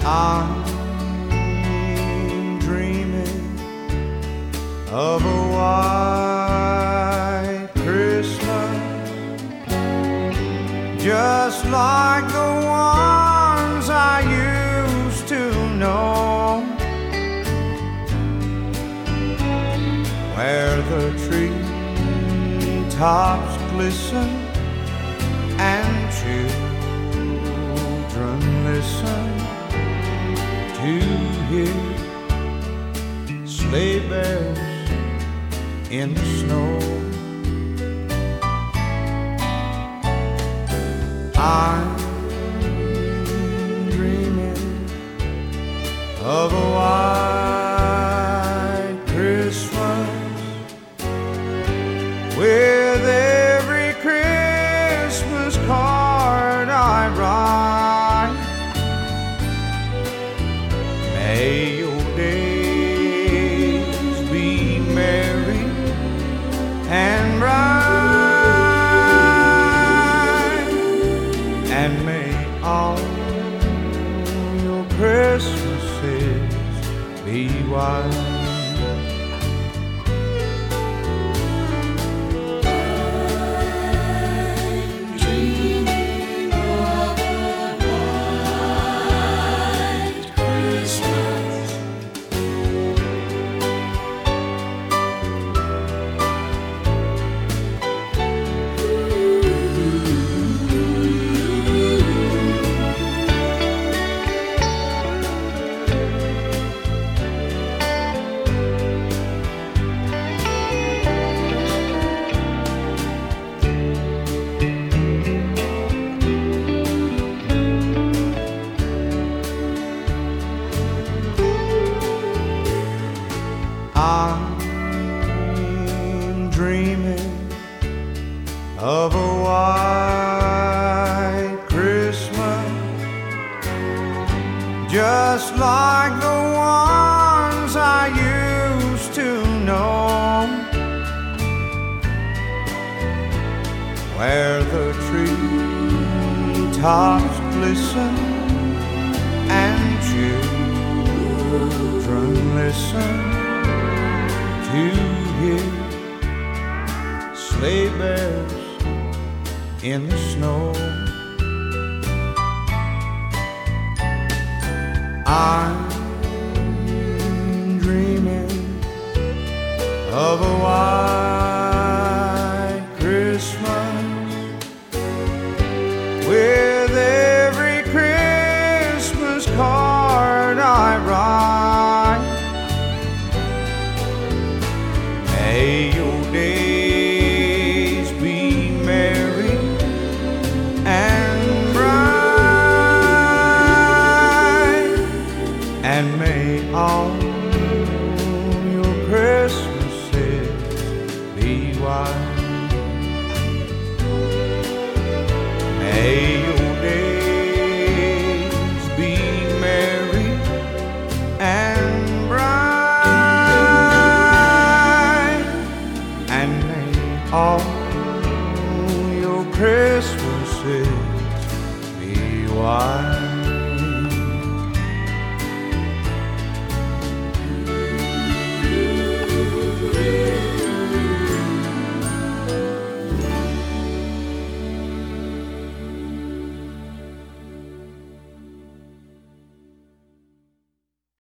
I'm dreaming of a white Christmas, just like the ones I used to know, where the tree tops glisten and children listen to hear sleigh bells in the snow. I'm dreaming of a white Christmas, with every Christmas card I write. May your days be merry and bright, and may all your Christmases be white. I'm dreaming of a white Christmas, just like the ones I used to know, where the tree tops glisten and children listen to hear sleigh bells in the snow. I'm dreaming of a white Christmas, with every Christmas card I write. May your days be merry and bright, and may all your Christmases be white. May your days be merry and bright, and may all your Christmases be white.